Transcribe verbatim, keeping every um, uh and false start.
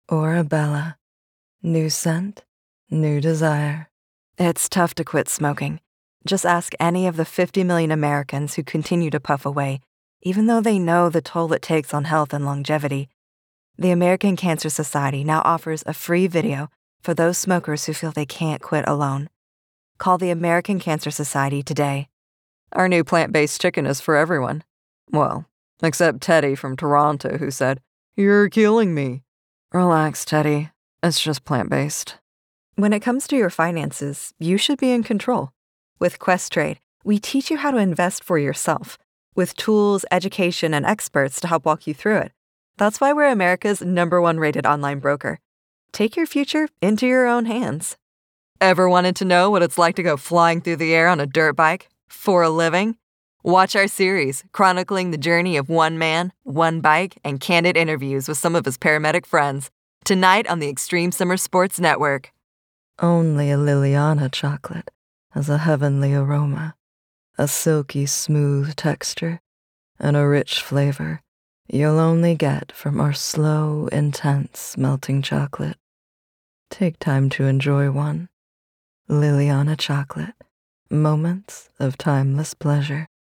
Orabella. New scent, new desire. It's tough to quit smoking. Just ask any of the fifty million Americans who continue to puff away, even though they know the toll it takes on health and longevity. The American Cancer Society now offers a free video for those smokers who feel they can't quit alone. Call the American Cancer Society today. Our new plant-based chicken is for everyone. Well, except Teddy from Toronto, who said, "You're killing me." Relax, Teddy. It's just plant-based. When it comes to your finances, you should be in control. With Questrade, we teach you how to invest for yourself, with tools, education, and experts to help walk you through it. That's why we're America's number one rated online broker. Take your future into your own hands. Ever wanted to know what it's like to go flying through the air on a dirt bike for a living? Watch our series chronicling the journey of one man, one bike, and candid interviews with some of his paramedic friends. Tonight on the Extreme Summer Sports Network. Only a Liliana chocolate has a heavenly aroma, a silky smooth texture, and a rich flavor you'll only get from our slow, intense melting chocolate. Take time to enjoy one. Liliana chocolate, moments of timeless pleasure.